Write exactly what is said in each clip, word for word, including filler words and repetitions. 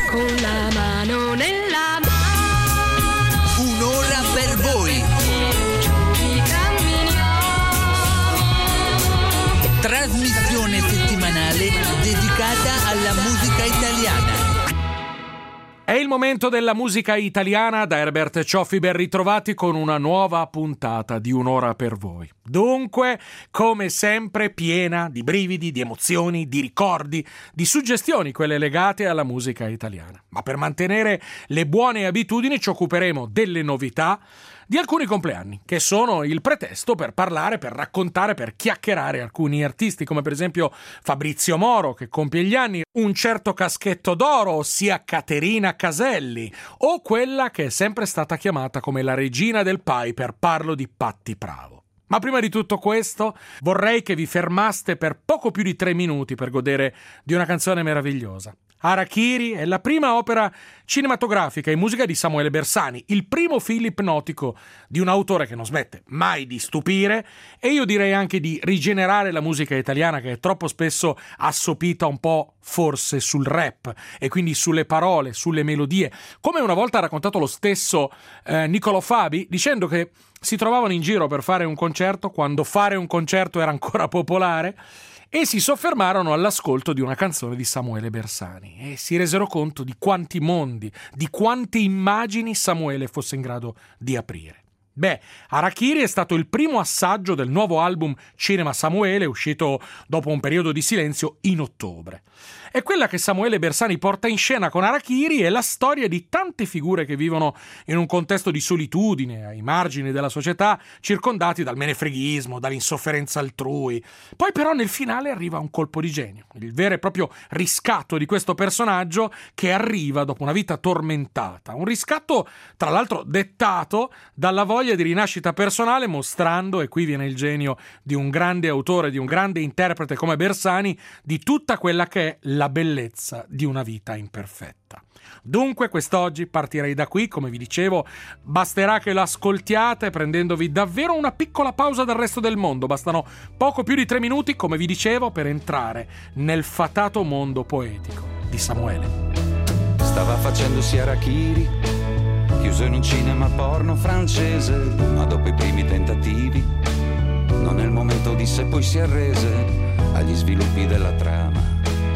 con la mano nella mano. Un'ora per voi. Trasmissione settimanale dedicata alla musica italiana. È il momento della musica italiana. Da Herbert Cioffi ben ritrovati con una nuova puntata di Un'ora per voi. Dunque, come sempre, piena di brividi, di emozioni, di ricordi, di suggestioni, quelle legate alla musica italiana. Ma per mantenere le buone abitudini ci occuperemo delle novità, di alcuni compleanni, che sono il pretesto per parlare, per raccontare, per chiacchierare alcuni artisti, come per esempio Fabrizio Moro, che compie gli anni, un certo Caschetto d'Oro, ossia Caterina Caselli, o quella che è sempre stata chiamata come la regina del Piper, parlo di Patti Pravo. Ma prima di tutto questo, vorrei che vi fermaste per poco più di tre minuti per godere di una canzone meravigliosa. Harakiri è la prima opera cinematografica in musica di Samuele Bersani, il primo film ipnotico di un autore che non smette mai di stupire e io direi anche di rigenerare la musica italiana, che è troppo spesso assopita un po' forse sul rap e quindi sulle parole, sulle melodie, come una volta ha raccontato lo stesso eh, Niccolò Fabi, dicendo che si trovavano in giro per fare un concerto quando fare un concerto era ancora popolare e si soffermarono all'ascolto di una canzone di Samuele Bersani e si resero conto di quanti mondi, di quante immagini Samuele fosse in grado di aprire. Beh, Harakiri è stato il primo assaggio del nuovo album Cinema Samuele, uscito dopo un periodo di silenzio in ottobre. E quella che Samuele Bersani porta in scena con Harakiri è la storia di tante figure che vivono in un contesto di solitudine, ai margini della società, circondati dal menefreghismo, dall'insofferenza altrui. Poi però nel finale arriva un colpo di genio, il vero e proprio riscatto di questo personaggio che arriva dopo una vita tormentata. Un riscatto, tra l'altro, dettato dalla voglia di rinascita personale, mostrando, e qui viene il genio di un grande autore, di un grande interprete come Bersani, di tutta quella che è la bellezza di una vita imperfetta. Dunque quest'oggi partirei da qui, come vi dicevo, basterà che l'ascoltiate prendendovi davvero una piccola pausa dal resto del mondo, bastano poco più di tre minuti, come vi dicevo, per entrare nel fatato mondo poetico di Samuele. Stava facendosi Harakiri, chiuso in un cinema porno francese, ma dopo i primi tentativi non è il momento, disse, poi si arrese agli sviluppi della trama,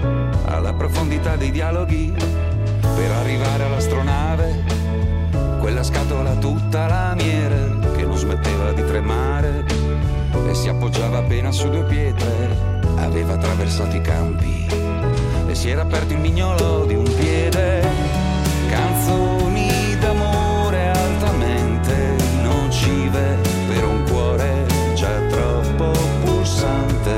alla profondità dei dialoghi, per arrivare all'astronave, quella scatola tutta lamiere che non smetteva di tremare e si appoggiava appena su due pietre, aveva attraversato i campi e si era aperto il mignolo di un piede. Canzoni d'amore altamente nocive per un cuore già troppo pulsante,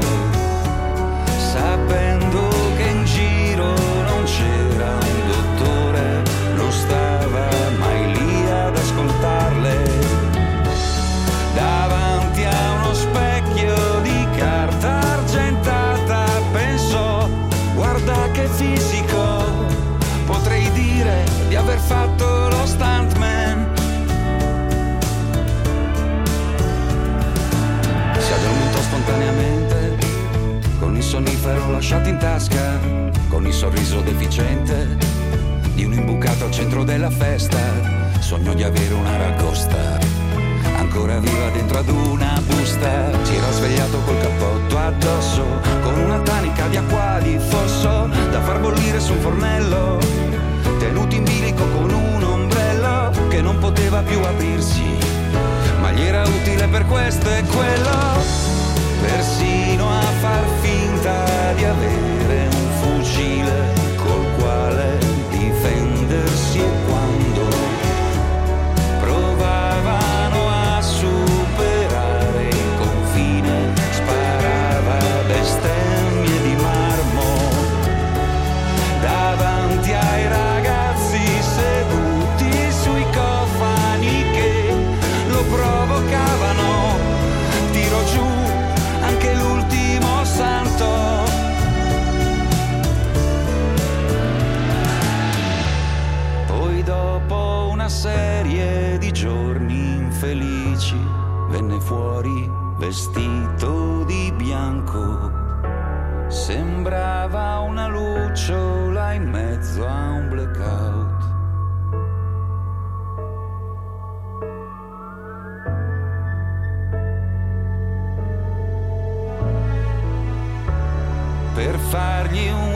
sapendo che in giro non c'era un dottore, non stava mai lì ad ascoltarle. Davanti a uno specchio di carta argentata pensò, guarda che fisico, potrei dire di aver fatto lo stuntman. Si addormentò spontaneamente, con il sonnifero lasciato in tasca, con il sorriso deficiente di un imbucato al centro della festa. Sognò di avere una ragosta ancora viva dentro ad una busta. Si era svegliato col cappotto addosso, con una tanica di acqua di fosso da far bollire su un fornello, tenuto in bilico con un ombrello che non poteva più aprirsi, ma gli era utile per questo e quello, persino a far finta di avere un fucile col quale difendersi, e quando provavano a superare il confine sparava bestemmie di marmo davanti ai ragazzi seduti sui cofani che lo provocavano. Tiro giù anche l'ultimo santo. Poi dopo una serie di giorni infelici venne fuori vestito di bianco, sembrava una lucciola in mezzo a un blackout.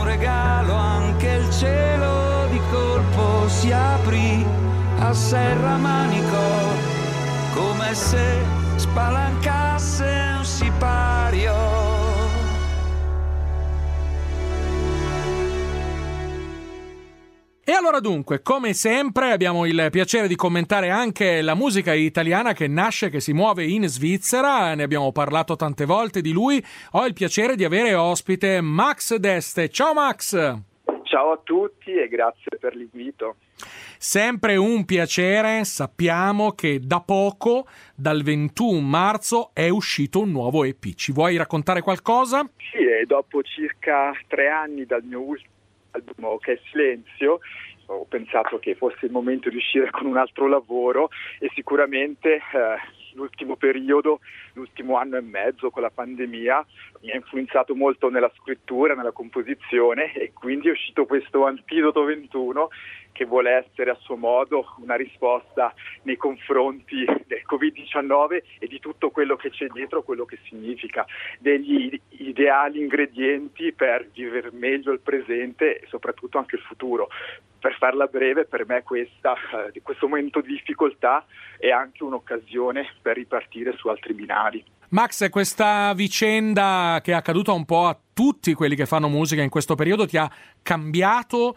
regalo, anche il cielo di colpo si aprì a serramanico, come se spalancasse un sipario. E allora dunque, come sempre, abbiamo il piacere di commentare anche la musica italiana che nasce, che si muove in Svizzera. Ne abbiamo parlato tante volte di lui. Ho il piacere di avere ospite Max D'Este. Ciao Max! Ciao a tutti e grazie per l'invito. Sempre un piacere. Sappiamo che da poco, dal ventuno marzo, è uscito un nuovo E P. Ci vuoi raccontare qualcosa? Sì, e dopo circa tre anni dal mio ultimo album, che è Silenzio, ho pensato che fosse il momento di uscire con un altro lavoro e sicuramente eh, l'ultimo periodo, l'ultimo anno e mezzo con la pandemia mi ha influenzato molto nella scrittura, nella composizione, e quindi è uscito questo Antidoto ventuno che vuole essere a suo modo una risposta nei confronti del covid diciannove e di tutto quello che c'è dietro, quello che significa, degli ideali ingredienti per vivere meglio il presente e soprattutto anche il futuro. Per farla breve, per me questa, eh, questo momento di difficoltà è anche un'occasione per ripartire su altri binari. Max, questa vicenda che è accaduta un po' a tutti quelli che fanno musica in questo periodo ti ha cambiato,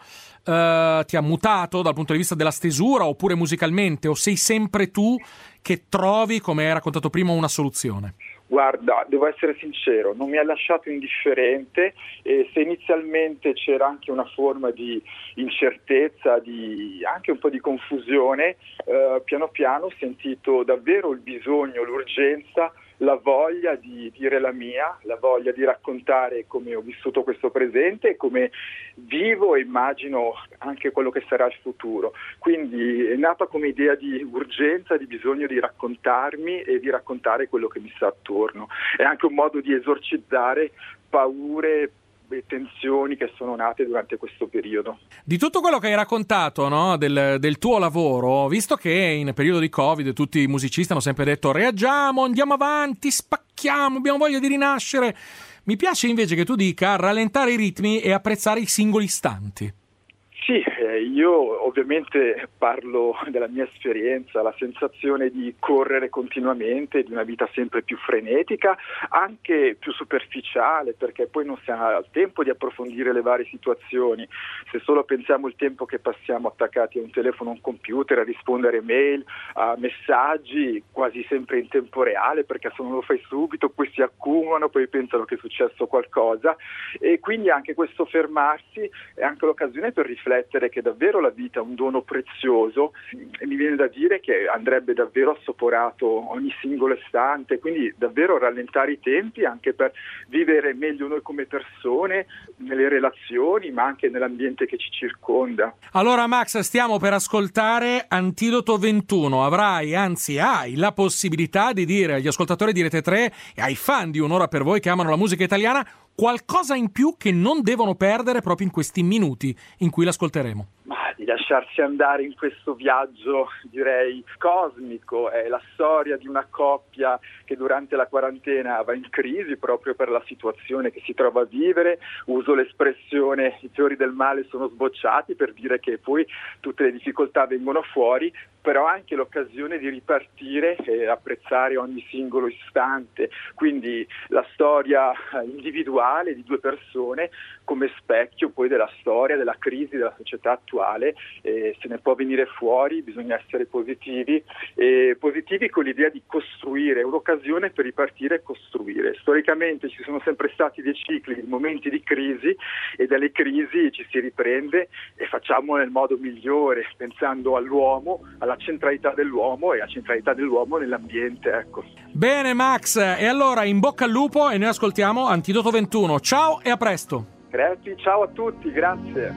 eh, ti ha mutato dal punto di vista della stesura oppure musicalmente, o sei sempre tu che trovi, come hai raccontato prima, una soluzione? Guarda, devo essere sincero, non mi ha lasciato indifferente, e se inizialmente c'era anche una forma di incertezza, di anche un po' di confusione, eh, piano piano ho sentito davvero il bisogno, l'urgenza, la voglia di dire la mia, la voglia di raccontare come ho vissuto questo presente e come vivo e immagino anche quello che sarà il futuro. Quindi è nata come idea di urgenza, di bisogno di raccontarmi e di raccontare quello che mi sta attorno. È anche un modo di esorcizzare paure e tensioni che sono nate durante questo periodo. Di tutto quello che hai raccontato, no, del, del tuo lavoro, visto che in periodo di Covid tutti i musicisti hanno sempre detto reagiamo, andiamo avanti, spacchiamo, abbiamo voglia di rinascere, mi piace invece che tu dica rallentare i ritmi e apprezzare i singoli istanti. Sì, eh, io ovviamente parlo della mia esperienza, la sensazione di correre continuamente, di una vita sempre più frenetica, anche più superficiale, perché poi non si ha il tempo di approfondire le varie situazioni. Se solo pensiamo al tempo che passiamo attaccati a un telefono o un computer, a rispondere a mail, a messaggi quasi sempre in tempo reale, perché se non lo fai subito poi si accumulano, poi pensano che è successo qualcosa, e quindi anche questo fermarsi è anche l'occasione per riflettere che davvero la vita è un dono prezioso, e mi viene da dire che andrebbe davvero assaporato ogni singolo istante, quindi davvero rallentare i tempi anche per vivere meglio noi come persone, nelle relazioni, ma anche nell'ambiente che ci circonda. Allora Max, stiamo per ascoltare Antidoto ventuno. Avrai, anzi hai la possibilità di dire agli ascoltatori di Rete tre e ai fan di Un'ora per voi che amano la musica italiana qualcosa in più che non devono perdere proprio in questi minuti in cui l'ascolteremo. Ma di lasciarsi andare in questo viaggio, direi, cosmico. È la storia di una coppia che durante la quarantena va in crisi proprio per la situazione che si trova a vivere. Uso l'espressione i fiori del male sono sbocciati per dire che poi tutte le difficoltà vengono fuori, però anche l'occasione di ripartire e apprezzare ogni singolo istante. Quindi la storia individuale di due persone come specchio poi della storia, della crisi della società attuale. Eh, se ne può venire fuori, bisogna essere positivi, e positivi con l'idea di costruire, è un'occasione per ripartire e costruire. Storicamente ci sono sempre stati dei cicli, dei momenti di crisi, e dalle crisi ci si riprende e facciamo nel modo migliore, pensando all'uomo, alla centralità dell'uomo e alla centralità dell'uomo nell'ambiente, ecco. Bene Max, e allora in bocca al lupo e noi ascoltiamo Antidoto ventuno. Ciao e a presto. Grazie, ciao a tutti, grazie.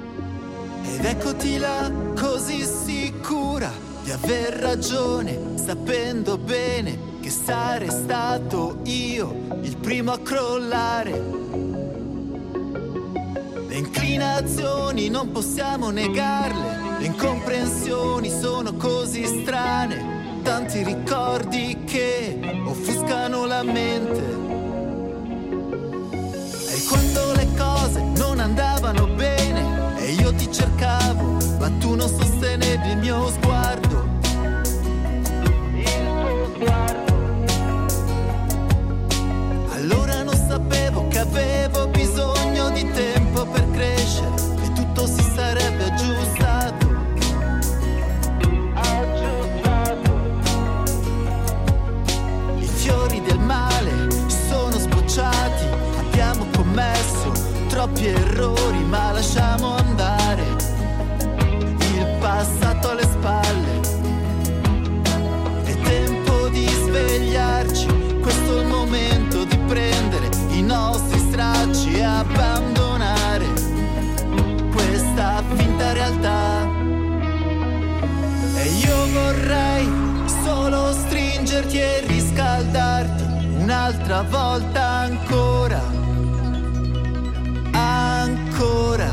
Ed eccoti là, così sicura di aver ragione, sapendo bene che sarei stato io il primo a crollare. Le inclinazioni non possiamo negarle, le incomprensioni sono così strane, tanti ricordi che offuscano la mente. E quando le cose non andavano bene e io ti cercavo, ma tu non sostenevi il mio sguardo. Il tuo sguardo. Allora non sapevo che avevo bisogno di tempo per crescere e tutto si sarebbe aggiustato. Aggiustato. I fiori del male sono sbocciati, abbiamo commesso troppi errori, ma lasciamo andare il passato alle spalle. È tempo di svegliarci, questo è il momento di prendere i nostri stracci e abbandonare questa finta realtà. E io vorrei solo stringerti e riscaldarti un'altra volta ancora, ancora.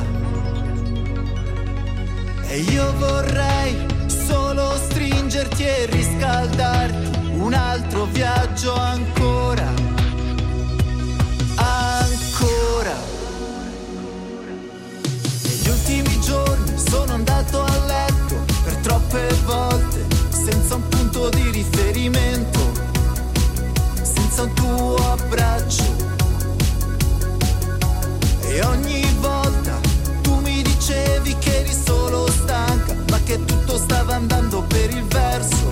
E io vorrei solo stringerti e riscaldarti un altro viaggio ancora, ancora. Negli ultimi giorni sono andato a letto per troppe volte senza un punto di riferimento, senza un tuo abbraccio. E ogni volta tu mi dicevi che eri solo stanca, ma che tutto stava andando per il verso,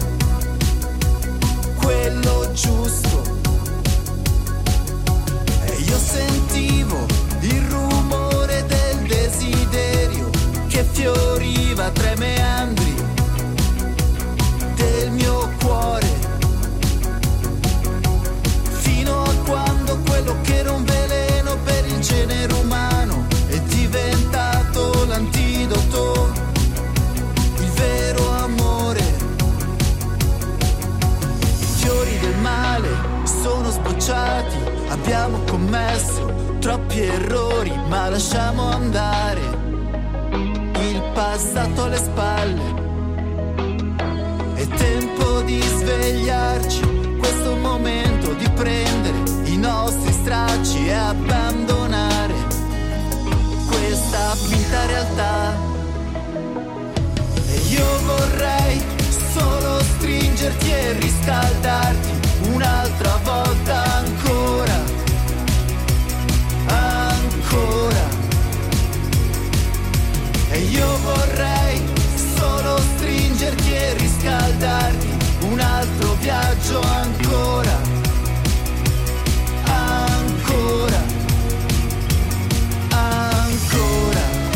quello giusto. E io sentivo il rumore del desiderio che fioriva tra i meandri del mio cuore, fino a quando quello che era un veleno per il genere umano è diventato l'antidoto, il vero amore. I fiori del male sono sbocciati, abbiamo commesso troppi errori, ma lasciamo andare il passato alle spalle. È tempo di svegliarci, questo è il momento di prendere i nostri stracci e abbandonare questa finta realtà. E io vorrei solo stringerti e riscaldarti un'altra volta ancora, ancora. E io vorrei solo stringerti e riscaldarti un altro viaggio ancora, ancora, ancora.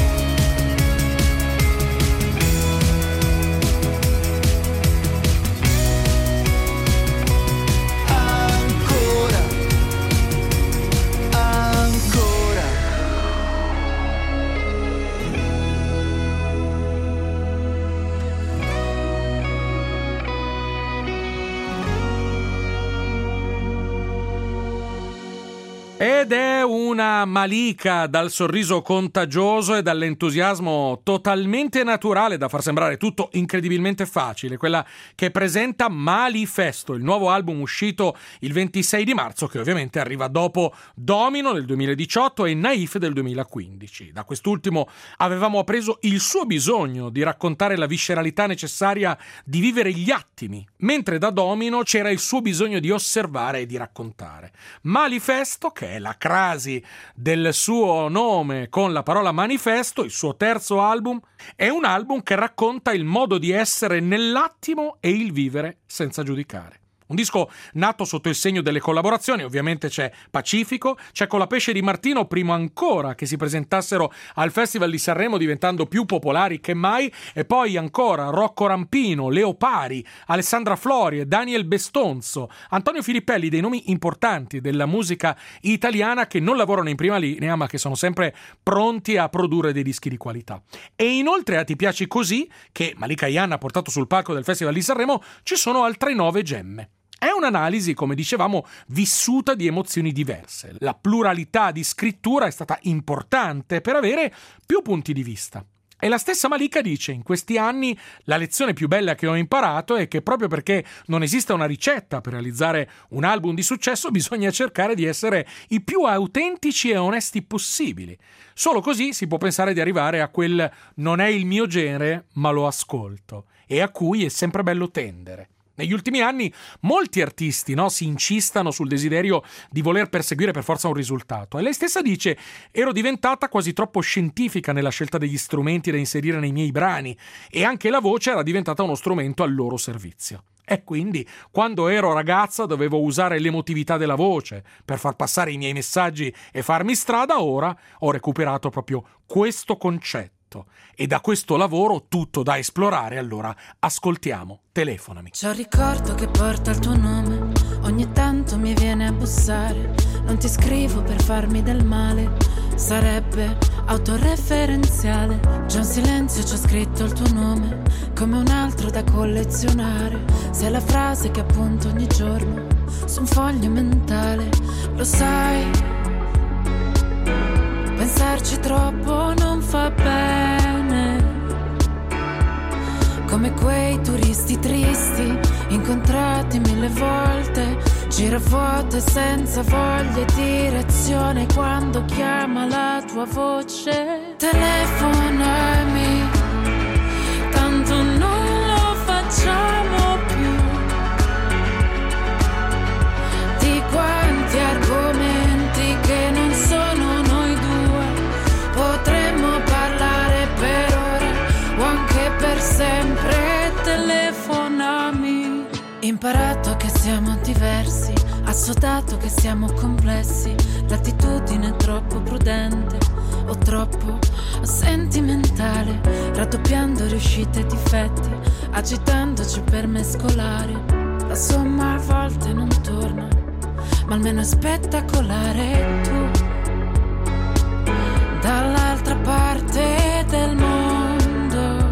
Ancora, ancora. Ed è una Malika dal sorriso contagioso e dall'entusiasmo totalmente naturale da far sembrare tutto incredibilmente facile, quella che presenta Malifesto, il nuovo album uscito il ventisei di marzo, che ovviamente arriva dopo Domino del duemiladiciotto e Naif del duemilaquindici. Da quest'ultimo avevamo appreso il suo bisogno di raccontare la visceralità necessaria di vivere gli attimi, mentre da Domino c'era il suo bisogno di osservare e di raccontare. Malifesto, che è la crasi del suo nome con la parola manifesto, il suo terzo album, è un album che racconta il modo di essere nell'attimo e il vivere senza giudicare. Un disco nato sotto il segno delle collaborazioni, ovviamente c'è Pacifico, c'è Colapesce di Martino, prima ancora che si presentassero al Festival di Sanremo diventando più popolari che mai, e poi ancora Rocco Rampino, Leo Pari, Alessandra Florie, Daniel Bestonzo, Antonio Filippelli, dei nomi importanti della musica italiana che non lavorano in prima linea ma che sono sempre pronti a produrre dei dischi di qualità. E inoltre a Ti piaci così, che Malika Ayane ha portato sul palco del Festival di Sanremo, ci sono altre nove gemme. È un'analisi, come dicevamo, vissuta di emozioni diverse. La pluralità di scrittura è stata importante per avere più punti di vista. E la stessa Malika dice: in questi anni la lezione più bella che ho imparato è che proprio perché non esiste una ricetta per realizzare un album di successo, bisogna cercare di essere i più autentici e onesti possibili. Solo così si può pensare di arrivare a quel non è il mio genere, ma lo ascolto, e a cui è sempre bello tendere. Negli ultimi anni molti artisti, no, si incistano sul desiderio di voler perseguire per forza un risultato, e lei stessa dice: ero diventata quasi troppo scientifica nella scelta degli strumenti da inserire nei miei brani, e anche la voce era diventata uno strumento al loro servizio. E quindi, quando ero ragazza, dovevo usare l'emotività della voce per far passare i miei messaggi e farmi strada. Ora ho recuperato proprio questo concetto. E da questo lavoro tutto da esplorare, allora ascoltiamo Telefonami. C'ho il ricordo che porta il tuo nome, ogni tanto mi viene a bussare, non ti scrivo per farmi del male, sarebbe autoreferenziale. Già in silenzio c'ho scritto il tuo nome, come un altro da collezionare, sei la frase che appunto ogni giorno su un foglio mentale. Lo sai, pensarci troppo non fa bene, come quei turisti tristi incontrati mille volte, giravuote senza voglia e direzione. Quando chiama la tua voce, telefonami, tanto non lo facciamo più. Di quanti argomenti che non sono noi due potremmo parlare per ore o anche per sempre. Telefonami. Imparato che siamo diversi, assodato che siamo complessi, l'attitudine è troppo prudente o troppo sentimentale, raddoppiando riuscite e difetti, agitandoci per mescolare. La somma a volte non torna, ma almeno è spettacolare. Tu dall'altra parte del mondo,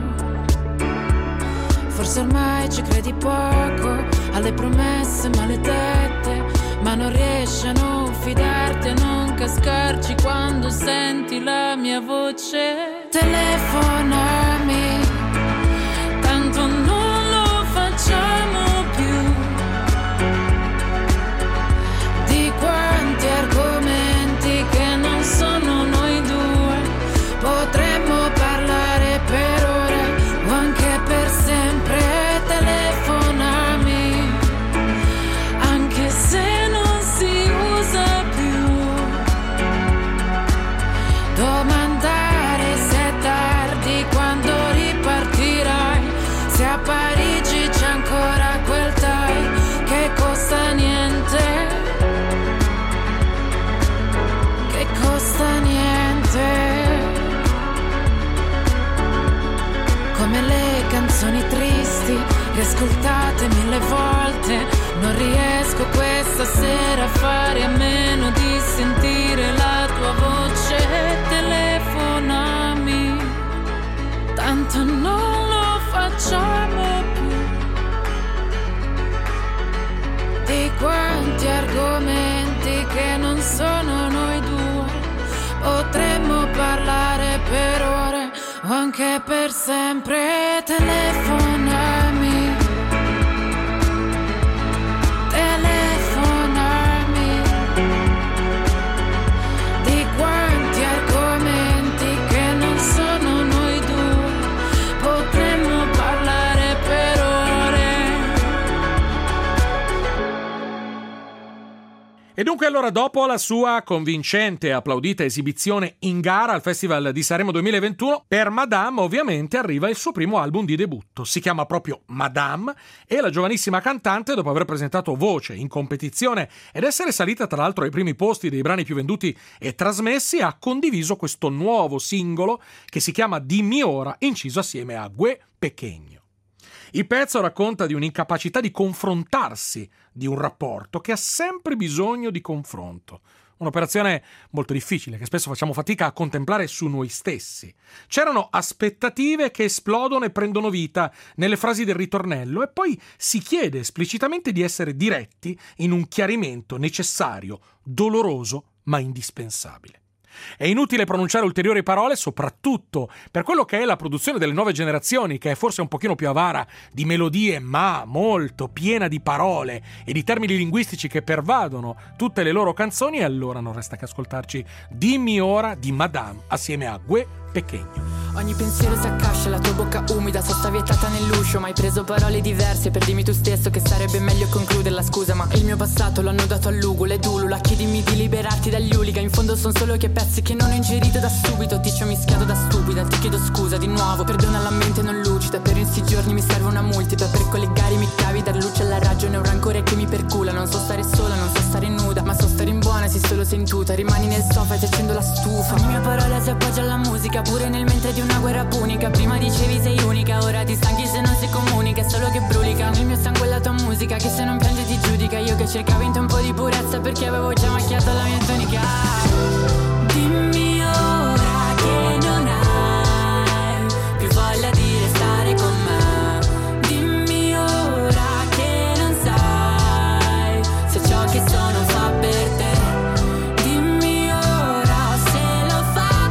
forse ormai ci credi poco alle promesse maledette, ma non riesci a non fidarti, a non cascarci quando senti la mia voce. Telefonami, tanto non lo facciamo più. Di quanti argomenti che non sono noi due potremmo parlare per ore o anche per sempre. Telefonami, anche se non si usa più. Domandare se è tardi, quando ripartirai, se a Parigi c'è ancora quel tai che costa niente, che costa niente. Come le canzoni tristi, riascoltate mille volte, non riesco questa sera a fare a meno di sentire la tua voce. Telefonami, tanto non lo facciamo più. Di quanti argomenti che non sono noi due potremmo parlare per ore o anche per sempre. Telefonami, telefonami, di quanti argomenti che non sono noi due potremmo parlare per ore. E dunque allora, dopo la sua convincente e applaudita esibizione in gara al Festival di Sanremo duemilaventuno, per Madame ovviamente arriva il suo primo album di debutto. Si chiama proprio Madame e la giovanissima cantante, dopo aver presentato Voce in competizione ed essere salita tra l'altro ai primi posti dei brani più venduti e trasmessi, ha condiviso questo nuovo singolo che si chiama Dimmi Ora, inciso assieme a Gue Pequeño. Il pezzo racconta di un'incapacità di confrontarsi di un rapporto che ha sempre bisogno di confronto. Un'operazione molto difficile che spesso facciamo fatica a contemplare su noi stessi. C'erano aspettative che esplodono e prendono vita nelle frasi del ritornello e poi si chiede esplicitamente di essere diretti in un chiarimento necessario, doloroso ma indispensabile. È inutile pronunciare ulteriori parole, soprattutto per quello che è la produzione delle nuove generazioni, che è forse un pochino più avara di melodie, ma molto piena di parole e di termini linguistici che pervadono tutte le loro canzoni. E allora non resta che ascoltarci Dimmi ora di Madame assieme a Gue Pequeno. Ogni pensiero si accascia, la tua bocca umida, sosta vietata nell'uscio. Ma hai preso parole diverse per dirmi tu stesso che sarebbe meglio concluderla, scusa. Ma il mio passato l'hanno dato all'ugule dulula. Chiedimi di liberarti dagli hooligan. In fondo son solo che pezzi che non ho ingerito da subito. Ti ci ho mischiato da stupida, ti chiedo scusa di nuovo. Perdona la mente non lucida, per in sti giorni mi serve una multipla per collegare i miei cavi, dar luce alla ragione, un rancore che mi percula. Non so stare sola, non so stare nuda, ma so stare in buona se solo sentuta. Rimani nel sofa e ti accendo la stufa. Ogni mia parola si appoggia alla musica, pure nel mentre di una guerra punica. Prima dicevi sei unica, ora ti stanchi se non si comunica. È solo che brulica nel mio sangue la tua musica, che se non piange ti giudica. Io che cercavo in te un po' di purezza perché avevo già macchiato la mia tunica. Dimmi ora che non hai più voglia di restare con me. Dimmi ora che non sai se ciò che sono fa per te. Dimmi ora se lo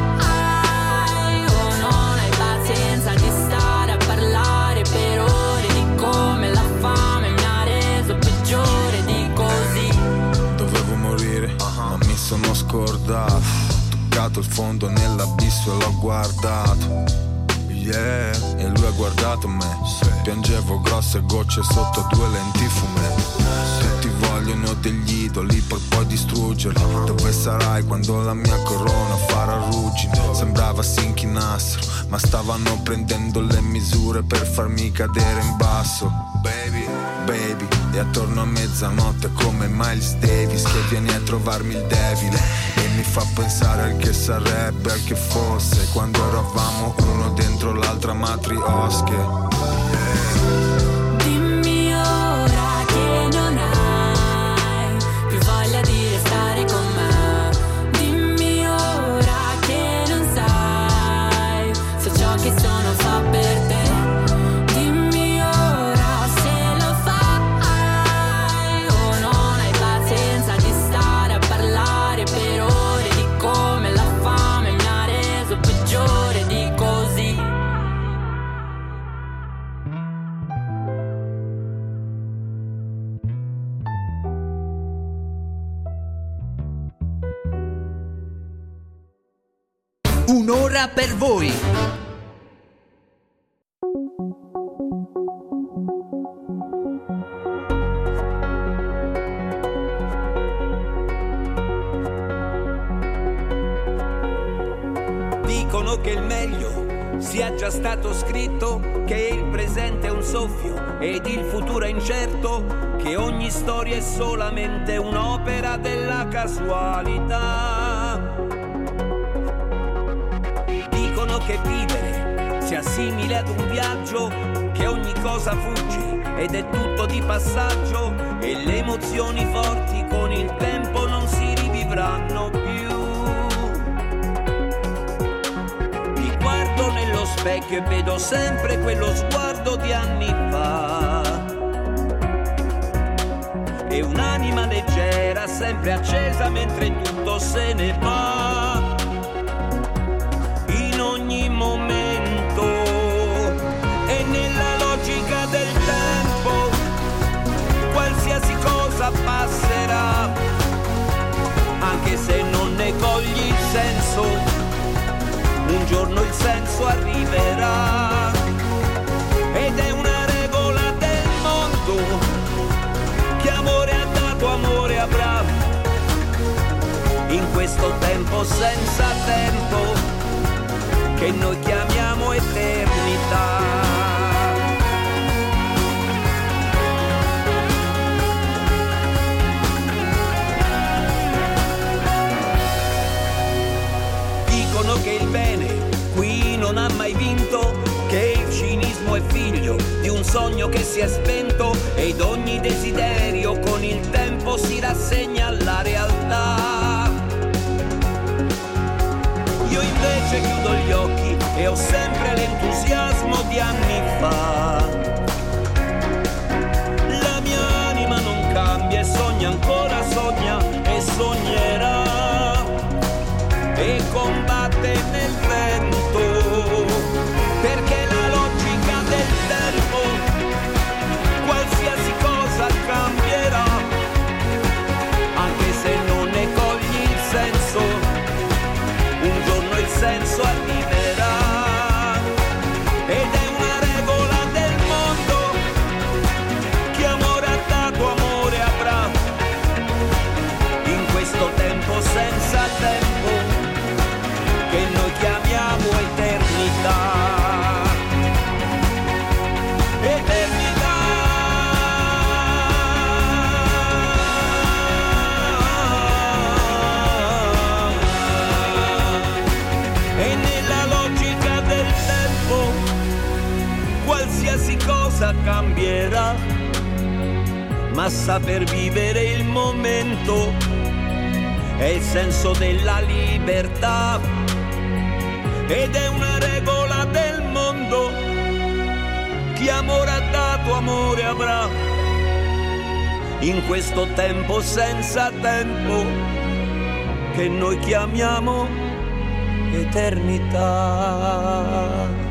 fai o non hai pazienza di stare a parlare per ore di come la fame mi ha reso peggiore di così. Dovevo morire, ma mi sono scordato. Toccato il fondo nell'abisso e l'ho guardato, yeah. E lui ha guardato me, piangevo grosse gocce sotto due lenti fumé. Tutti vogliono degli idoli per poi distruggerli. Dove sarai quando la mia corona farà ruggine? Sembrava si inchinassero, ma stavano prendendo le misure per farmi cadere in basso. Baby, baby, e attorno a mezzanotte come Miles Davis che viene a trovarmi il devil e mi fa pensare al che sarebbe, al che fosse quando eravamo uno dentro l'altra matriosche, yeah. Dimmi ora che non hai più voglia di restare con me. Dimmi ora che non sai se ciò che sono fa per te. Dimmi ora se lo fai o non hai pazienza di stare a parlare per ore di come la fame mi ha reso peggiore di così. Un'ora per voi. Dicono che il meglio sia già stato scritto, che il presente è un soffio ed il futuro è incerto, che ogni storia è solamente un'opera della casualità. Dicono che vivere sia simile ad un viaggio, che ogni cosa fugge ed è tutto di passaggio e le emozioni forti con il tempo non si rivivranno più. Mi guardo nello specchio e vedo sempre quello sguardo di anni fa e un'anima leggera sempre accesa mentre tutto se ne va. In ogni momento e nella logica del tempo qualsiasi cosa passerà, anche se non ne cogli il senso, un giorno il senso arriverà. Ed è una regola del mondo, che amore ha dato, amore avrà, in questo tempo senza tempo che noi chiamiamo eternità. Dicono che il bene qui non ha mai vinto, che il cinismo è figlio di un sogno che si è spento ed ogni desiderio con il tempo si rassegna alla realtà. Io invece chiudo gli occhi e ho sempre l'entusiasmo di anni fa. La mia anima non cambia e sogna ancora, sogna e sognerà. E qualsiasi cosa cambierà, ma saper vivere il momento è il senso della libertà ed è una regola del mondo. Chi amore ha dato, amore avrà, in questo tempo senza tempo che noi chiamiamo eternità.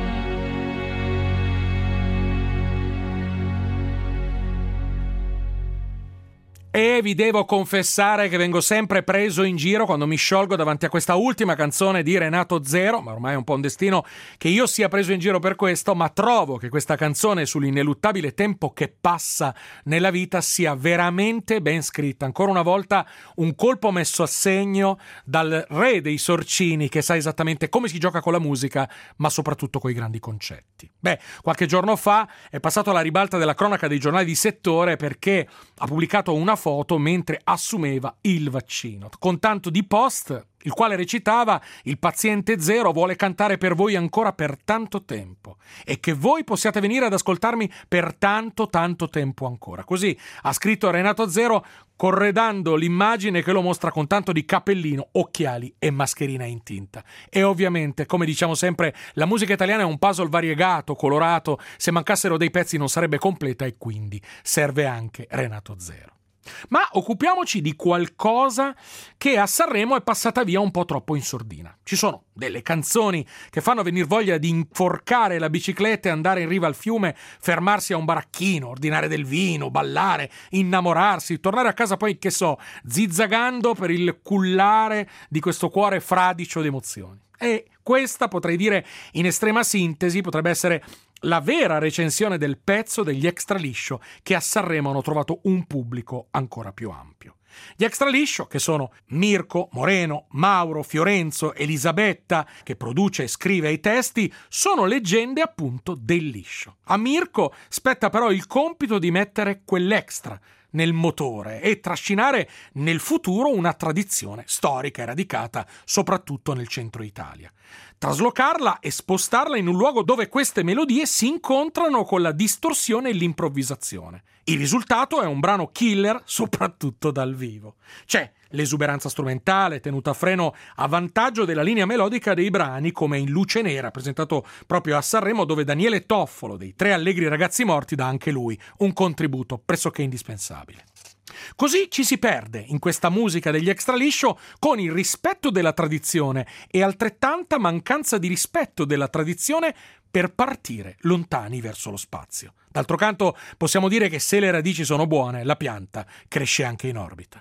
E vi devo confessare che vengo sempre preso in giro quando mi sciolgo davanti a questa ultima canzone di Renato Zero, ma ormai è un po' un destino che io sia preso in giro per questo, ma trovo che questa canzone sull'ineluttabile tempo che passa nella vita sia veramente ben scritta. Ancora una volta un colpo messo a segno dal re dei sorcini che sa esattamente come si gioca con la musica, ma soprattutto con i grandi concetti. Beh, qualche giorno fa è passato alla ribalta della cronaca dei giornali di settore perché ha pubblicato una foto mentre assumeva il vaccino, con tanto di post, il quale recitava: il paziente zero vuole cantare per voi ancora per tanto tempo e che voi possiate venire ad ascoltarmi per tanto tanto tempo ancora. Così ha scritto Renato Zero, corredando l'immagine che lo mostra con tanto di cappellino, occhiali e mascherina in tinta. E ovviamente, come diciamo sempre, la musica italiana è un puzzle variegato, colorato, se mancassero dei pezzi non sarebbe completa e quindi serve anche Renato Zero. Ma occupiamoci di qualcosa che a Sanremo è passata via un po' troppo in sordina. Ci sono delle canzoni che fanno venir voglia di inforcare la bicicletta e andare in riva al fiume, fermarsi a un baracchino, ordinare del vino, ballare, innamorarsi, tornare a casa poi, che so, zizzagando per il cullare di questo cuore fradicio di emozioni. E questa, potrei dire in estrema sintesi, potrebbe essere la vera recensione del pezzo degli Extra Liscio, che a Sanremo hanno trovato un pubblico ancora più ampio. Gli Extra Liscio, che sono Mirko, Moreno, Mauro, Fiorenzo, Elisabetta, che produce e scrive i testi, sono leggende appunto del liscio. A Mirko spetta però il compito di mettere quell'extra nel motore e trascinare nel futuro una tradizione storica e radicata soprattutto nel centro Italia. Traslocarla e spostarla in un luogo dove queste melodie si incontrano con la distorsione e l'improvvisazione. Il risultato è un brano killer soprattutto dal vivo. C'è l'esuberanza strumentale tenuta a freno a vantaggio della linea melodica dei brani, come in Luce Nera, presentato proprio a Sanremo, dove Daniele Toffolo dei Tre Allegri Ragazzi Morti dà anche lui un contributo pressoché indispensabile. Così ci si perde in questa musica degli Extra Liscio con il rispetto della tradizione e altrettanta mancanza di rispetto della tradizione per partire lontani verso lo spazio. D'altro canto possiamo dire che se le radici sono buone, la pianta cresce anche in orbita.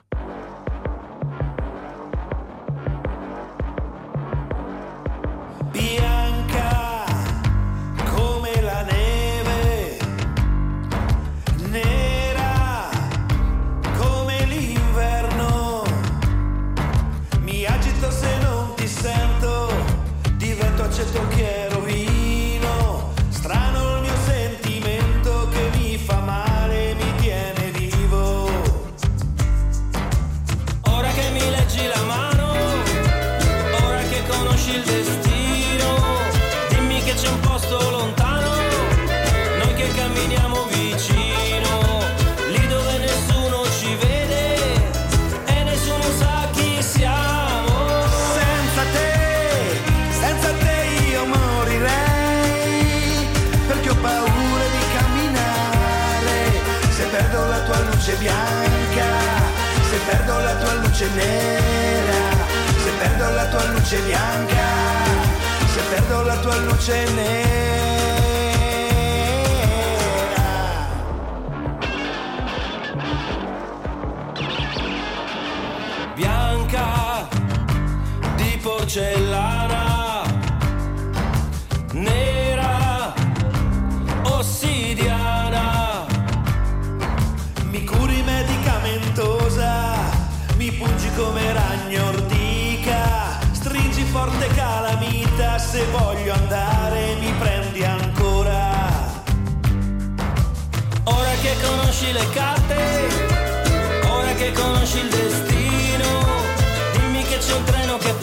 Bianca come la neve, nera come l'inverno, mi agito se non ti sento, divento aceto che rovino, strano il mio sentimento che mi fa male, mi tiene vivo. Ora che mi leggi la mano, ora che conosci il destino, c'è un posto lontano, noi che camminiamo vicino, lì dove nessuno ci vede e nessuno sa chi siamo. Senza te, senza te io morirei, perché ho paura di camminare, se perdo la tua luce bianca, se perdo la tua luce nera, se perdo la tua luce bianca, se perdo la tua luce nera. Bianca di porcellana, nera ossidiana, mi curi medicamentosa, mi pungi come ragno ortica, stringi forte calamita, se voglio andare mi prendi ancora. Ora che conosci le carte, ora che conosci il destino, dimmi che c'è un treno che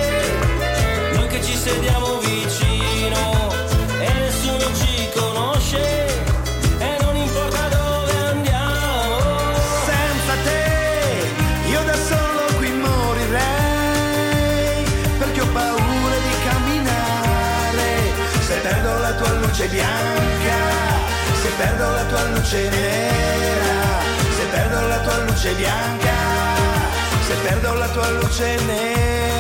parte, noi che ci sediamo vicino e nessuno ci conosce. luce bianca, se perdo la tua luce nera, se perdo la tua luce bianca, se perdo la tua luce nera.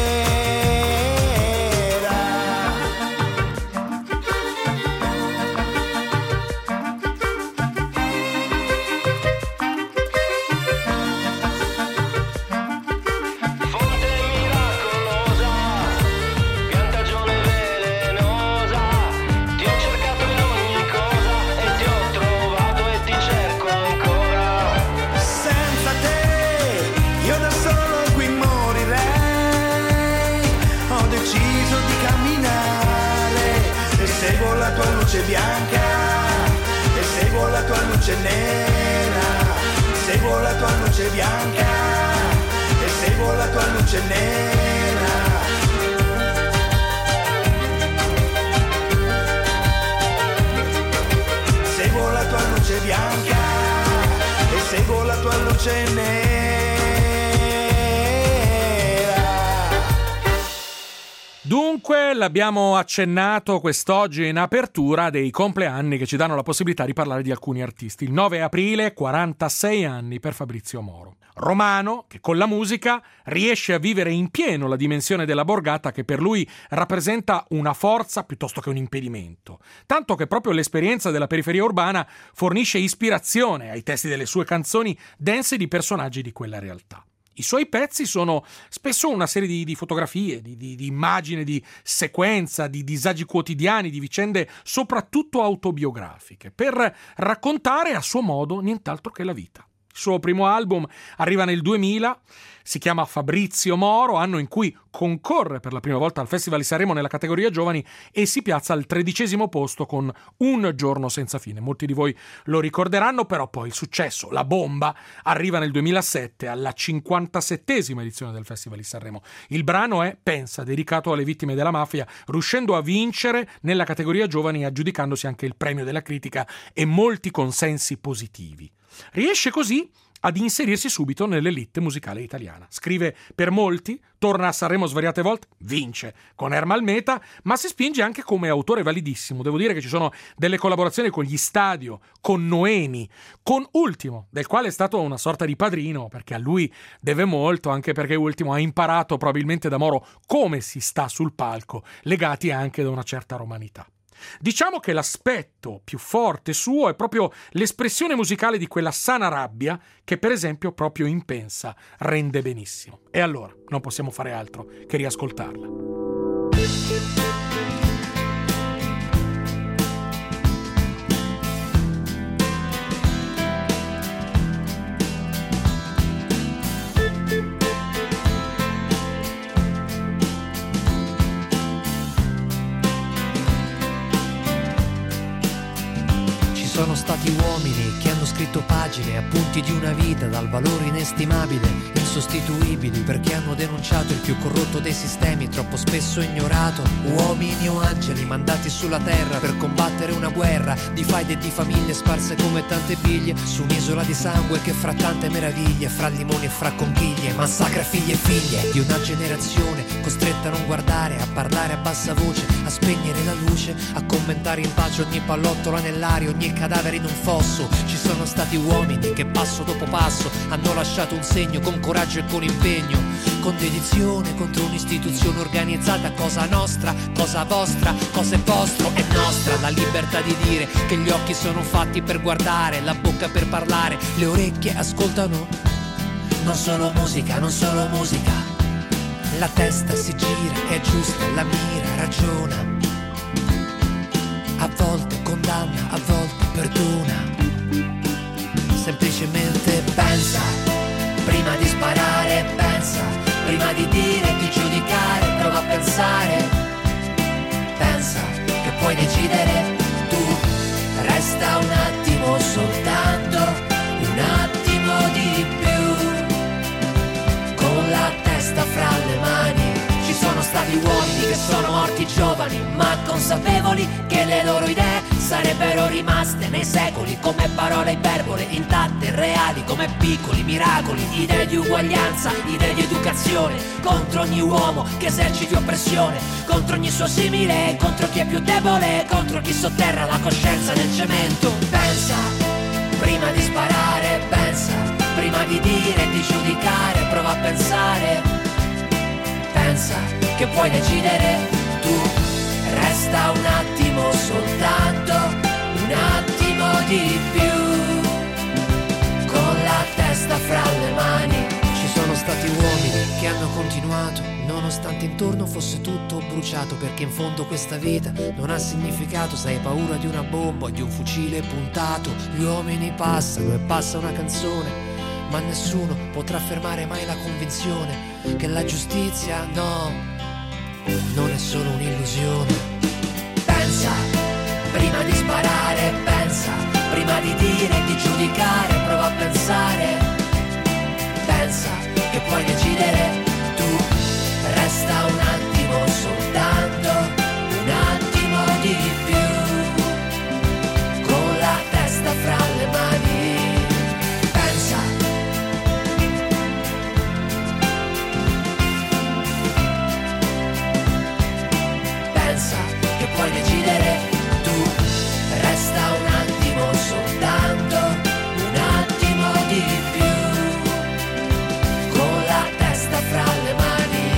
Bianca e seguo la tua luce nera, seguo la tua luce bianca e seguo la tua luce nera. Seguo la tua luce bianca e seguo la tua luce nera. Dunque, l'abbiamo accennato quest'oggi in apertura dei compleanni che ci danno la possibilità di parlare di alcuni artisti. Il nove aprile, quarantasei anni per Fabrizio Moro. Romano che con la musica riesce a vivere in pieno la dimensione della borgata che per lui rappresenta una forza piuttosto che un impedimento. Tanto che proprio l'esperienza della periferia urbana fornisce ispirazione ai testi delle sue canzoni dense di personaggi di quella realtà. I suoi pezzi sono spesso una serie di, di fotografie, di, di, di immagini, di sequenza, di disagi quotidiani, di vicende soprattutto autobiografiche, per raccontare a suo modo nient'altro che la vita. Il suo primo album arriva nel duemila, si chiama Fabrizio Moro, anno in cui concorre per la prima volta al Festival di Sanremo nella categoria giovani e si piazza al tredicesimo posto con Un giorno senza fine. Molti di voi lo ricorderanno, però poi il successo, la bomba, arriva nel duemilasette alla cinquantasettesima edizione del Festival di Sanremo. Il brano è Pensa, dedicato alle vittime della mafia, riuscendo a vincere nella categoria giovani e aggiudicandosi anche il premio della critica e molti consensi positivi. Riesce così ad inserirsi subito nell'elite musicale italiana. Scrive per molti, torna a Sanremo svariate volte, vince con Ermal Meta, ma si spinge anche come autore validissimo. Devo dire che ci sono delle collaborazioni con gli Stadio, con Noemi, con Ultimo, del quale è stato una sorta di padrino, perché a lui deve molto, anche perché Ultimo ha imparato probabilmente da Moro come si sta sul palco, legati anche da una certa romanità. Diciamo che l'aspetto più forte suo è proprio l'espressione musicale di quella sana rabbia che per esempio proprio in Pensa rende benissimo. E allora non possiamo fare altro che riascoltarla. Sono stati uomini che hanno scritto pagine, appunti di una vita dal valore inestimabile, insostituibili, perché hanno denunciato il più corrotto dei sistemi, troppo spesso ignorato. Uomini o angeli mandati sulla terra per combattere una guerra di faide e di famiglie sparse come tante biglie su un'isola di sangue che fra tante meraviglie, fra limoni e fra conchiglie, massacra figli e figlie di una generazione costretta a non guardare, a parlare a bassa voce, a spegnere la luce, a commentare in pace ogni pallottola nell'aria, ogni cadavere in un fosso. Ci sono stati uomini che passo dopo passo hanno lasciato un segno con coraggio e con impegno, con dedizione contro un'istituzione organizzata, cosa nostra, cosa vostra, cosa è vostro, è nostra la libertà di dire che gli occhi sono fatti per guardare, la bocca per parlare, le orecchie ascoltano. Non solo musica, non solo musica, la testa si gira, è giusta, la mira, ragiona, a volte condanna, a volte perdona. Semplicemente pensa, prima di sparare, pensa, prima di dire, di giudicare, prova a pensare. Pensa che puoi decidere tu, resta un attimo soltanto, un attimo di più, con la testa fra le mani. Ci sono stati uomini che sono morti giovani, ma consapevoli che le loro idee sarebbero rimaste nei secoli come parole iperbole, intatte, reali come piccoli miracoli, idee di uguaglianza, idee di educazione, contro ogni uomo che eserciti oppressione, contro ogni suo simile, contro chi è più debole, contro chi sotterra la coscienza nel cemento. Pensa prima di sparare, pensa prima di dire e di giudicare, prova a pensare, pensa che puoi decidere tu, resta un attimo soltanto, un attimo di più, con la testa fra le mani. Ci sono stati uomini che hanno continuato, nonostante intorno fosse tutto bruciato, perché in fondo questa vita non ha significato, se hai paura di una bomba o di un fucile puntato. Gli uomini passano e passa una canzone, ma nessuno potrà fermare mai la convinzione che la giustizia, no, non è solo un'illusione. Pensa, prima di sparare, pensa, prima di dire e di giudicare, prova a pensare. Pensa che puoi decidere tu, resta un attimo soltanto, un attimo di più, con la testa fra le mani. Pensa. Pensa che puoi decidere tu, resta un attimo soltanto, un attimo di più, con la testa fra le mani.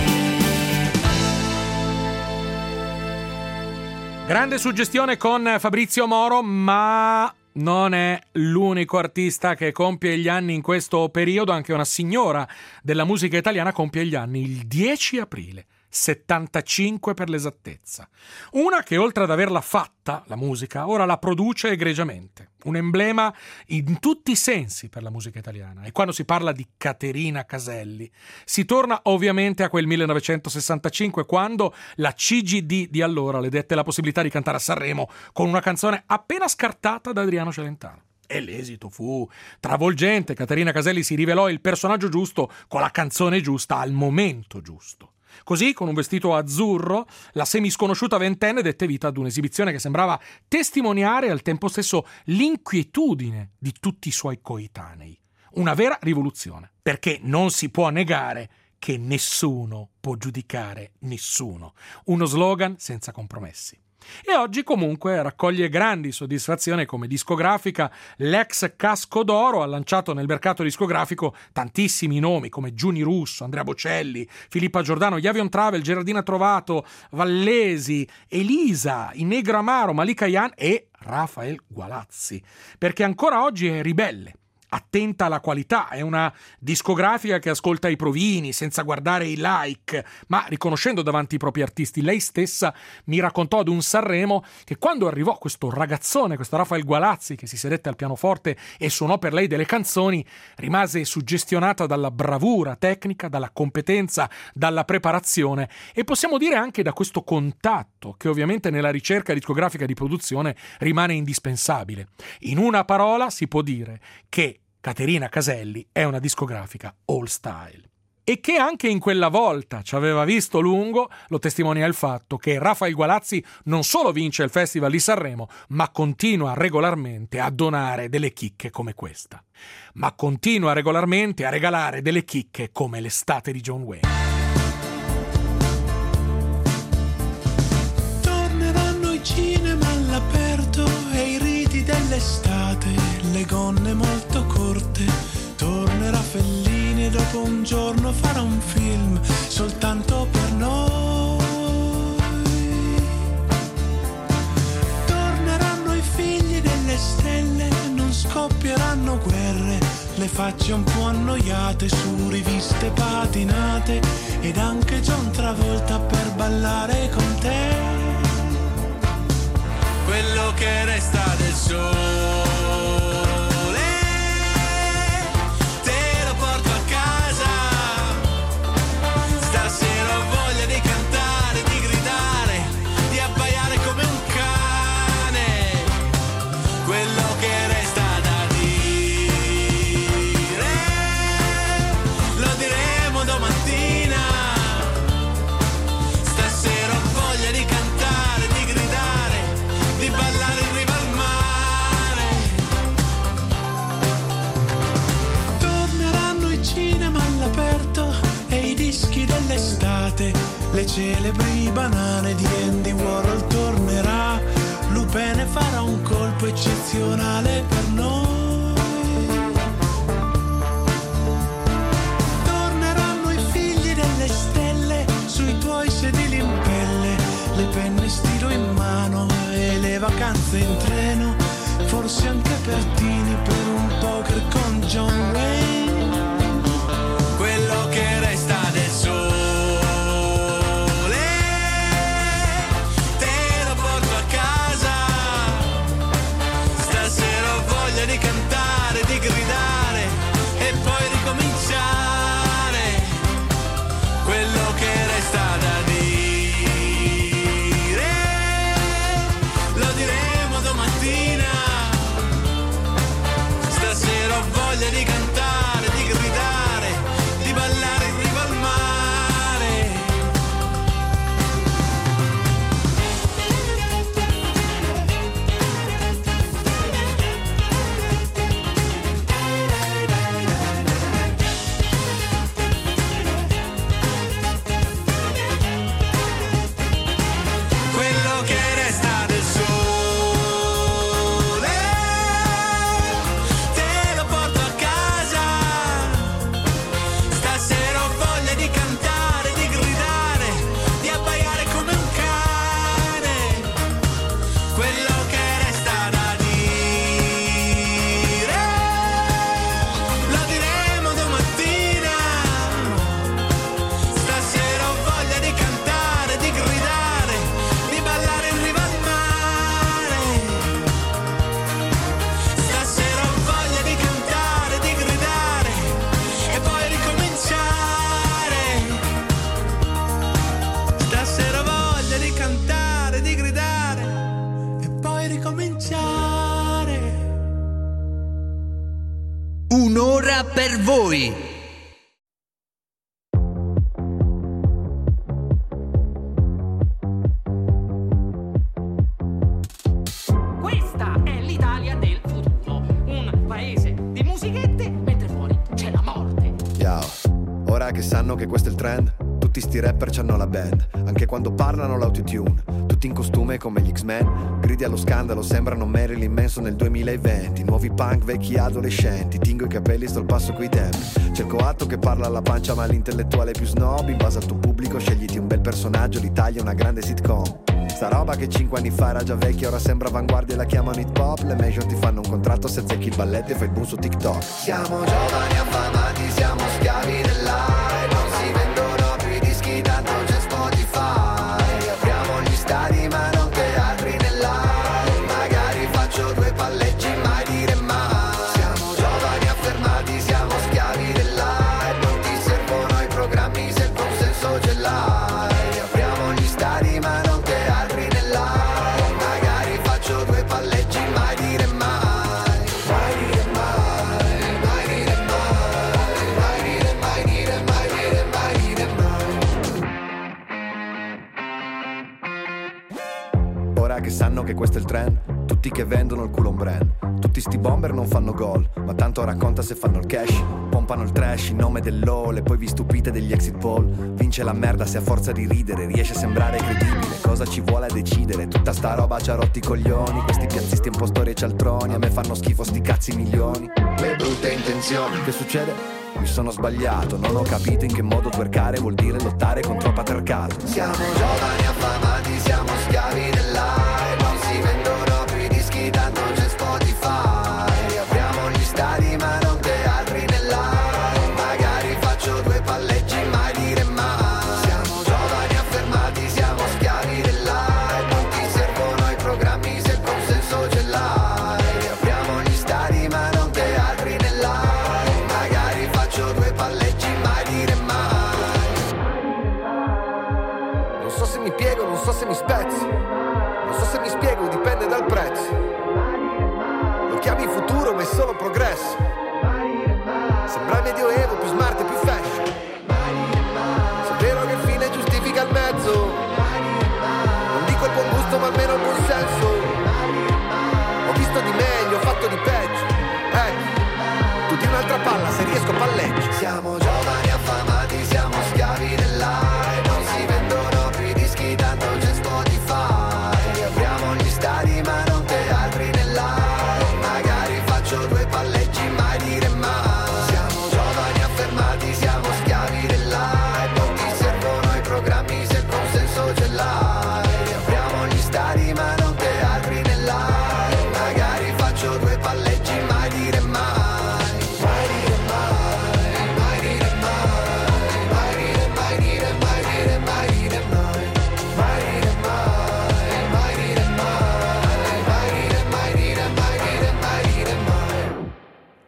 Grande suggestione con Fabrizio Moro, ma non è l'unico artista che compie gli anni in questo periodo. Anche una signora della musica italiana compie gli anni il dieci aprile, settantacinque per l'esattezza. Una che oltre ad averla fatta, la musica, ora la produce egregiamente. Un emblema in tutti i sensi per la musica italiana. E quando si parla di Caterina Caselli, si torna ovviamente a quel millenovecentosessantacinque, quando la C G D di allora le dette la possibilità di cantare a Sanremo con una canzone appena scartata da Adriano Celentano. E l'esito fu travolgente. Caterina Caselli si rivelò il personaggio giusto con la canzone giusta al momento giusto. Così, con un vestito azzurro, la semisconosciuta ventenne dette vita ad un'esibizione che sembrava testimoniare al tempo stesso l'inquietudine di tutti i suoi coetanei. Una vera rivoluzione, perché non si può negare che nessuno può giudicare nessuno. Uno slogan senza compromessi. E oggi comunque raccoglie grandi soddisfazioni come discografica. L'ex Casco d'Oro ha lanciato nel mercato discografico tantissimi nomi come Giuni Russo, Andrea Bocelli, Filippa Giordano, Yavion Travel, Gerardina Trovato, Vallesi, Elisa, Inegro Amaro, Malika Yan e Rafael Gualazzi, perché ancora oggi è ribelle, attenta alla qualità, è una discografica che ascolta i provini senza guardare i like, ma riconoscendo davanti i propri artisti. Lei stessa mi raccontò ad un Sanremo che quando arrivò questo ragazzone, questo Rafael Gualazzi, che si sedette al pianoforte e suonò per lei delle canzoni, rimase suggestionata dalla bravura tecnica, dalla competenza, dalla preparazione e possiamo dire anche da questo contatto che ovviamente nella ricerca discografica di produzione rimane indispensabile. In una parola si può dire che Caterina Caselli è una discografica all style. E che anche in quella volta ci aveva visto lungo lo testimonia il fatto che Rafael Gualazzi non solo vince il Festival di Sanremo, ma continua regolarmente a donare delle chicche come questa. Ma continua regolarmente a regalare delle chicche come l'estate di John Wayne. Torneranno i cinema all'aperto e i riti dell'estate, le gonne molto corte, tornerà Fellini e dopo un giorno farà un film soltanto per noi. Torneranno i figli delle stelle, non scoppieranno guerre, le facce un po' annoiate su riviste patinate ed anche John Travolta per ballare con te. Quello che resta del sole Stasera ho voglia di cantare, di gridare, di ballare in riva al celebri banane di Andy Warhol tornerà, Lupene farà un colpo eccezionale per noi. Torneranno i figli delle stelle sui tuoi sedili in pelle, le penne stilo in mano e le vacanze in treno, forse anche Pertini per un poker con John Wayne. Quello che resta del sole te lo porto a casa, stasera ho voglia di cantare, di gridare e poi ricominciare. Quello che resta da dire lo diremo domattina, stasera ho voglia di cantare, di gridare, di ballare in riva al mare. Quello che resta del sole te lo porto a casa, stasera ho voglia di cantare, di gridare, di abbaiare come un cane. Quello che resta da dire lo diremo domattina, stasera ho voglia di cantare, di gridare, di ballare in riva al mare. Stasera ho voglia di cantare, di gridare e poi ricominciare. Stasera ho voglia di cantare, di gridare e poi ricominciare. Un'ora per voi. Questa è l'Italia del futuro, un paese di musichette mentre fuori c'è la morte. Ciao, ora che sanno che questo è il trend, tutti sti rapper c'hanno la band, anche quando parlano l'autotune, tutti in costume come gli X-Men, gridi allo scandalo, sembrano Marilyn Manson nel duemilaventi, nuovi punk, vecchi adolescenti, tingo i capelli, sto al passo coi tempi, cerco atto che parla alla pancia ma l'intellettuale più snob, in base al tuo pubblico scegliti un bel personaggio, l'Italia è una grande sitcom. Sta roba che cinque anni fa era già vecchia, ora sembra avanguardia e la chiamano hip hop. Le major ti fanno un contratto se azzecchi il balletto e fai il boom su TikTok. Siamo giovani affamati, siamo schiavi dell'aria, non si vendono più i dischi, tanto c'è Spotify. Apriamo gli stadi ma non teatri nell'aria, magari faccio due palleggi, mai dire mai. Siamo giovani affermati, siamo schiavi dell'aria, non ti servono i programmi se il consenso ce l'hai. Apriamo gli stadi ma non teatri nell'aria, magari faccio due palleggi, mai dire mai. Mai dire mai, mai dire mai, mai dire mai dire mai dire mai dire mai. Ora che sanno che questo è il trend, tutti che vendono il culo un brand, tutti sti bomber non fanno gol, ma tanto racconta se fanno il cash, pompano il trash in nome dell'O L e poi vi stupite degli exit poll. Vince la merda se a forza di ridere riesce a sembrare credibile, cosa ci vuole a decidere, tutta sta roba ci ha rotti i coglioni, questi piazzisti impostori e cialtroni, a me fanno schifo sti cazzi milioni. Le brutte intenzioni. Che succede? Mi sono sbagliato, non ho capito in che modo twerkare vuol dire lottare contro il patriarcato. Siamo giovani affamati, siamo schiavi dell'aria, non si vendono più i dischi, tanto c'è Spotify. Apriamo gli stadi ma non teatri nell'aria, magari faccio due palleggi, mai dire mai. Siamo giovani affermati, siamo schiavi dell'aria, non ti servono i programmi se il consenso ce l'hai. Apriamo gli stadi ma non teatri nell'aria, magari faccio due palleggi, mai dire mai. Non so se mi piego, non so se mi spezzo,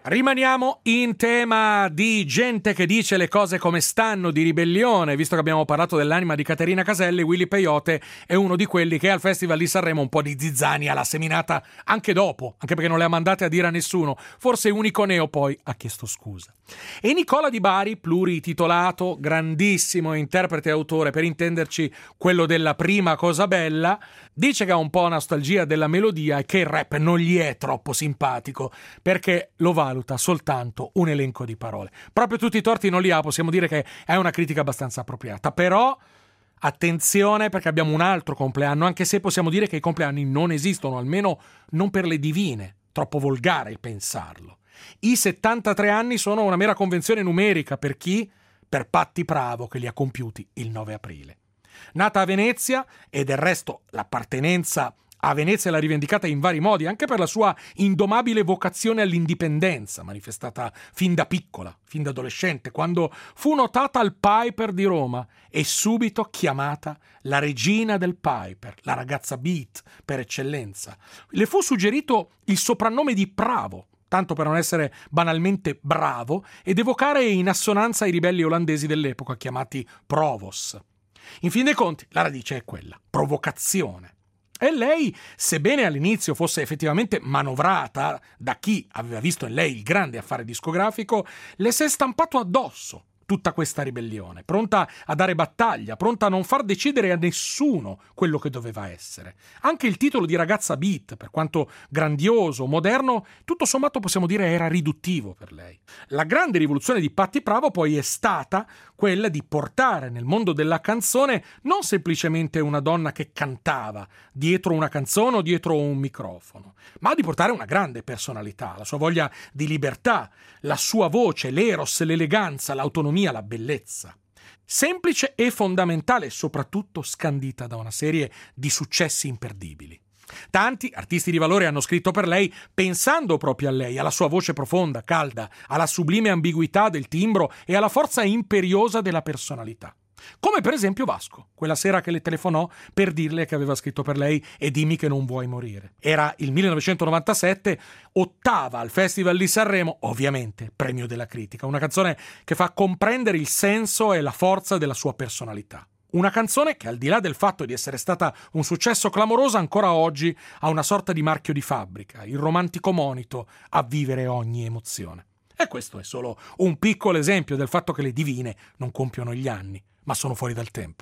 Rimaniamo in tema di gente che dice le cose come stanno, di ribellione. Visto che abbiamo parlato dell'anima di Caterina Caselli, Willy Peyote è uno di quelli che al Festival di Sanremo un po' di zizzania l'ha seminata anche dopo, anche perché non le ha mandate a dire a nessuno. Forse unico neo poi ha chiesto scusa. E Nicola Di Bari, plurititolato, grandissimo interprete e autore, per intenderci quello della Prima cosa bella, dice che ha un po' nostalgia della melodia e che il rap non gli è troppo simpatico perché lo valuta soltanto un elenco di parole. Proprio tutti i torti non li ha, possiamo dire che è una critica abbastanza appropriata. Però attenzione, perché abbiamo un altro compleanno, anche se possiamo dire che i compleanni non esistono, almeno non per le divine. Troppo volgare il pensarlo. I settantatré anni sono una mera convenzione numerica per chi? Per Patti Pravo, che li ha compiuti il nove aprile. Nata a Venezia, e del resto l'appartenenza a Venezia l'ha rivendicata in vari modi, anche per la sua indomabile vocazione all'indipendenza, manifestata fin da piccola, fin da adolescente, quando fu notata al Piper di Roma e subito chiamata la regina del Piper, la ragazza beat per eccellenza. Le fu suggerito il soprannome di Pravo, tanto per non essere banalmente bravo, ed evocare in assonanza i ribelli olandesi dell'epoca, chiamati Provos. In fin dei conti, la radice è quella, provocazione. E lei, sebbene all'inizio fosse effettivamente manovrata da chi aveva visto in lei il grande affare discografico, le si è stampato addosso tutta questa ribellione, pronta a dare battaglia, pronta a non far decidere a nessuno quello che doveva essere. Anche il titolo di ragazza beat, per quanto grandioso, moderno, tutto sommato possiamo dire era riduttivo per lei. La grande rivoluzione di Patti Pravo poi è stata quella di portare nel mondo della canzone non semplicemente una donna che cantava dietro una canzone o dietro un microfono, ma di portare una grande personalità, la sua voglia di libertà, la sua voce, l'eros, l'eleganza, l'autonomia, la bellezza. Semplice e fondamentale, soprattutto scandita da una serie di successi imperdibili. Tanti artisti di valore hanno scritto per lei pensando proprio a lei, alla sua voce profonda, calda, alla sublime ambiguità del timbro e alla forza imperiosa della personalità. Come per esempio Vasco, quella sera che le telefonò per dirle che aveva scritto per lei E dimmi che non vuoi morire. Era il millenovecentonovantasette, ottava al Festival di Sanremo, ovviamente premio della critica, una canzone che fa comprendere il senso e la forza della sua personalità. Una canzone che, al di là del fatto di essere stata un successo clamoroso, ancora oggi ha una sorta di marchio di fabbrica, il romantico monito a vivere ogni emozione. E questo è solo un piccolo esempio del fatto che le divine non compiono gli anni, ma sono fuori dal tempo.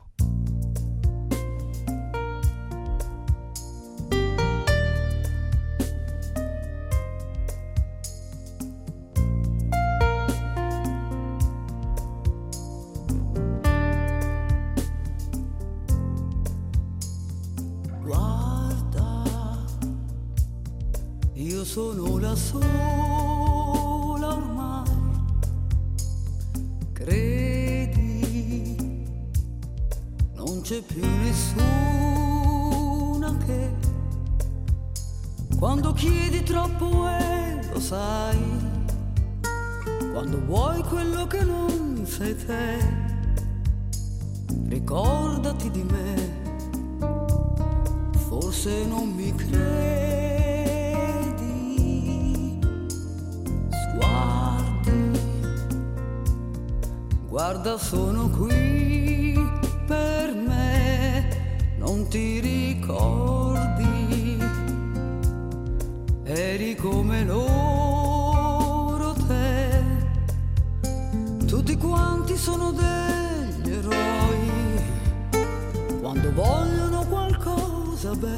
Io sono la sola ormai, credi, non c'è più nessuna che quando chiedi troppo e lo sai, quando vuoi quello che non sei te, ricordati di me, forse non mi credi. Guarda, sono qui per me, non ti ricordi, eri come loro te, tutti quanti sono degli eroi, quando vogliono qualcosa, beh,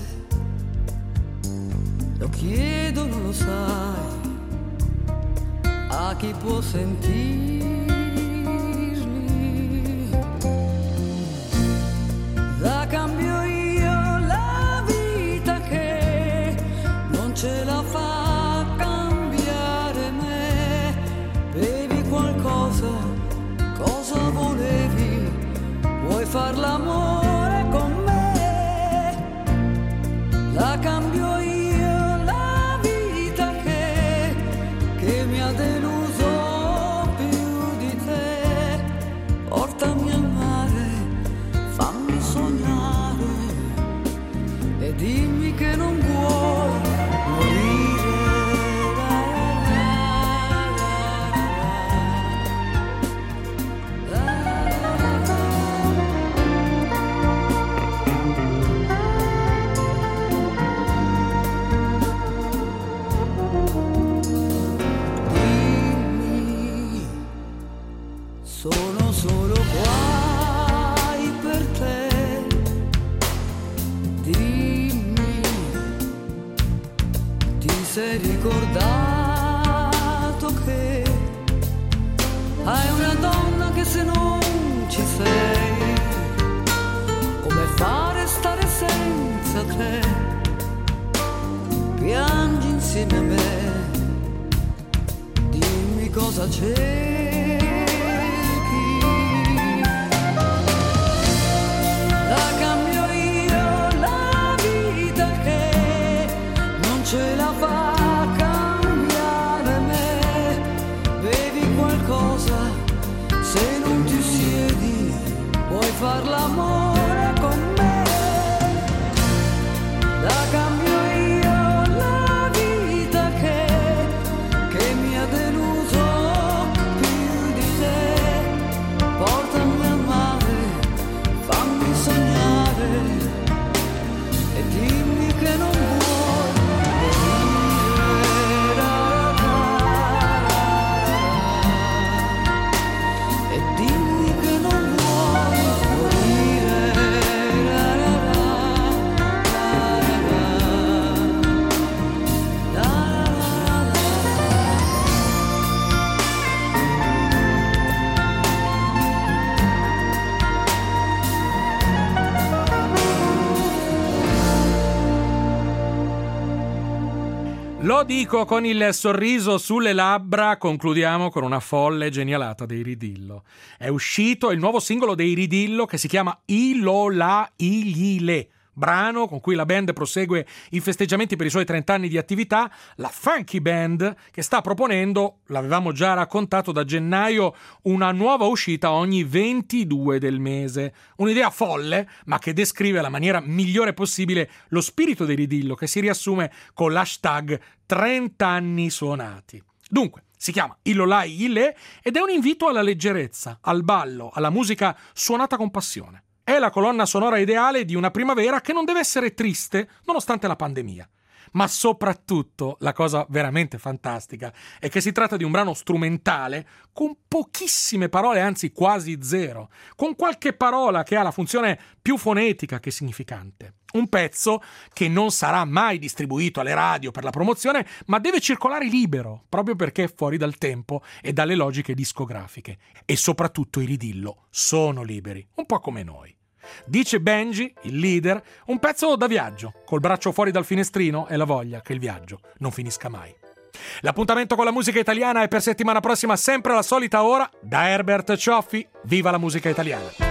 lo chiedono, lo sai, a chi può sentire. La cambio io la vita che non ce la fa cambiare me. Bevi qualcosa, cosa volevi? Vuoi far l'amore con me? La cambio io la vita che, che mi ha deluso più di te. Portami al mare, fammi sognare e dimmi che non vuoi morire. sei ricordato che hai una donna che se non ci sei, come fare stare senza te? Piangi insieme a me, dimmi cosa cerchi. La cambio io la vita che non ce la fa cambiare me. Bevi qualcosa, se non ti siedi puoi far l'amore con me. La cambio io la vita che, che mi ha deluso più di te. Portami al mare, fammi sognare e dimmi che non vuoi morire. E dimmi che non vuoi Lo dico con il sorriso sulle labbra, concludiamo con una folle genialata dei Ridillo. È uscito il nuovo singolo dei Ridillo che si chiama Ilola Ilile, brano con cui la band prosegue i festeggiamenti per i suoi trenta anni di attività, la Funky Band che sta proponendo, l'avevamo già raccontato da gennaio, una nuova uscita ogni ventidue del mese. Un'idea folle, ma che descrive alla maniera migliore possibile lo spirito dei Ridillo, che si riassume con l'hashtag trenta anni suonati. Dunque, si chiama Ilolai Ile ed è un invito alla leggerezza, al ballo, alla musica suonata con passione. È la colonna sonora ideale di una primavera che non deve essere triste nonostante la pandemia. Ma soprattutto, la cosa veramente fantastica è che si tratta di un brano strumentale con pochissime parole, anzi quasi zero, con qualche parola che ha la funzione più fonetica che significante. Un pezzo che non sarà mai distribuito alle radio per la promozione, ma deve circolare libero, proprio perché è fuori dal tempo e dalle logiche discografiche. E soprattutto i Ridillo sono liberi, un po' come noi. Dice Benji, il leader, un pezzo da viaggio, col braccio fuori dal finestrino e la voglia che il viaggio non finisca mai. L'appuntamento con la musica italiana è per settimana prossima sempre alla solita ora. Da Herbert Cioffi, viva la musica italiana!